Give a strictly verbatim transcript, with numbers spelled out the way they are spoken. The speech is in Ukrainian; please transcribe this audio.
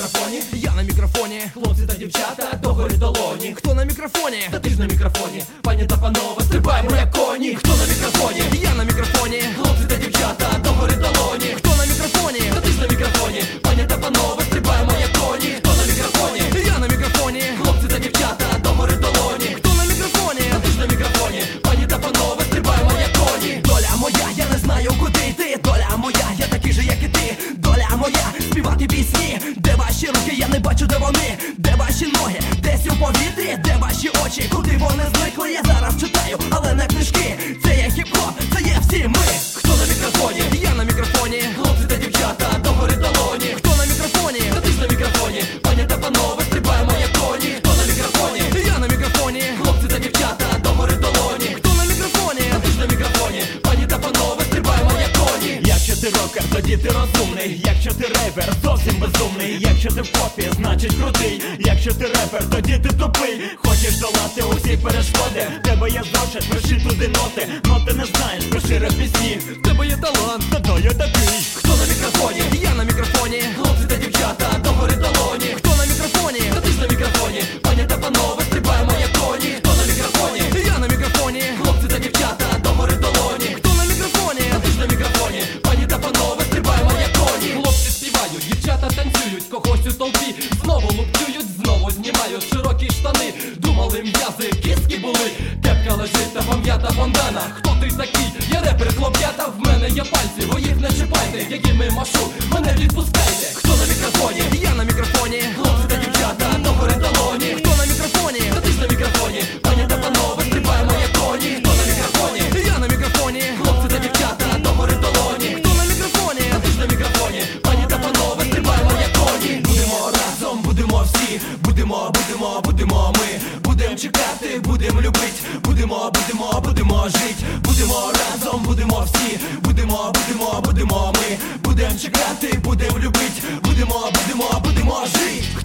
мікрофоні, я на мікрофоні, хлопці та дівчата, догори долоні. хто на мікрофоні, Та ти ж на мікрофоні, пані та панове, стрибаємо як коні. Хто на мікрофоні, я на мікрофоні, хлопці та дівчата, догори долоні. хто на мікрофоні, Та ти ж на мікрофоні, пані та панове, стрибаємо як коні. Хто на мікрофоні, я на мікрофоні, хлопці та дівчата, догори долоні. хто на мікрофоні, Та ти ж на мікрофоні, пані та панове, стрибаємо як коні. доля моя, я не знаю куди йти. Доля моя, я такий же, як і ти. Доля моя, співати пісні. Де ваші руки, я не бачу, де вони. Де ваші ноги, десь у повітрі. Де ваші очі, куди вони зникли. Я зараз читаю, але не книжки. Це є хіп-хоп, це є всі ми. Хто на мікрофоні, Я на мікрофоні, хлопці та дівчата, догори долоні. хто на мікрофоні, Та ти ж на мікрофоні, пані та панове, стрибаємо як коні. Хто на мікрофоні, я на мікрофоні, хлопці та дівчата, догори долоні. хто на мікрофоні, Та ти ж на мікрофоні, пані та панове, стрибаємо як коні. Якщо ти рокер, тоді ти розумний. Якщо ти рейвер, зовсім безумний. Якщо ти в попі, значить крутий. Якщо ти репер, тоді ти тупий. Хочеш долати усі перешкоди, в тебе є зошит, пиши туди ноти. Ноти не знаєш, пиши реп пісні. в тебе є талант. Та то я такий. Хто на мікрофоні, Я на мікрофоні, хлопці та дівчата, догори долоні. хто на мікрофоні, Та ти ж на мікрофоні, пані та панове, стрибаємо як коні. Хто на мікрофоні, я на мікрофоні, хлопці та дівчата, догори долоні. хто на мікрофоні, Та ти ж на мікрофоні, пані та панове, стрибаємо як коні. Хлопці співають, дівчата танцюють, когось у толпі знову лупцюють, знову знімають широкі штани. Думали м'язи, кістки були, кепка лежить та пам'ята бандана. Хто ти такий? Я репер, хлоп'ята, в мене є пальці, ви їх не чіпайте, якими машу, мене відпускайте. Хто на мікрофоні, я на мікрофоні, хлопці та дівчата, догори долоні. хто на мікрофоні, Та ти ж на мікрофоні, пані та панове, стрибаємо як коні. Хто на мікрофоні, я на мікрофоні, хлопці та дівчата, догори долоні. хто на мікрофоні, Та ти ж на мікрофоні, пані та панове, стрибаємо як коні. Будемо разом, будемо всі, будемо, будемо, будемо ми. Будемо чекати, будемо любить, будемо, будемо, будемо жить. Будемо разом, будемо всі, будемо, будемо, будемо ми. Будемо чекати, будемо любить, будемо, будемо, будемо жить.